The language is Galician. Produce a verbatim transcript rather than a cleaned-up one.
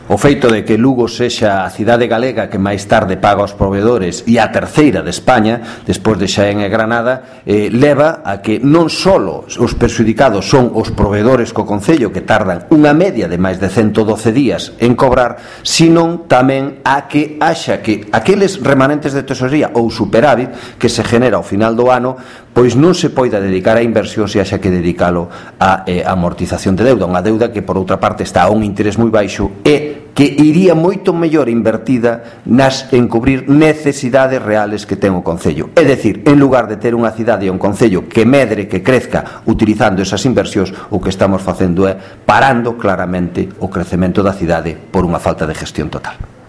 O feito de que Lugo sexa a cidade galega que máis tarde paga aos proveedores e a terceira de España, despois de Xaén e Granada, eh, leva a que non só os perxudicados son os proveedores co Concello, que tardan unha media de máis de ciento doce días en cobrar, sino tamén a que haxa que aqueles remanentes de tesorería ou superávit que se genera ao final do ano, pois non se poida dedicar a inversión se haxa que dedicalo a eh, amortización de deuda, unha deuda que por outra parte está a un interés moi baixo e que iría moito mellor invertida nas en cubrir necesidades reales que ten o Concello. É dicir, en lugar de ter unha cidade e un Concello que medre, que crezca utilizando esas inversións, o que estamos facendo é parando claramente o crecemento da cidade por unha falta de gestión total.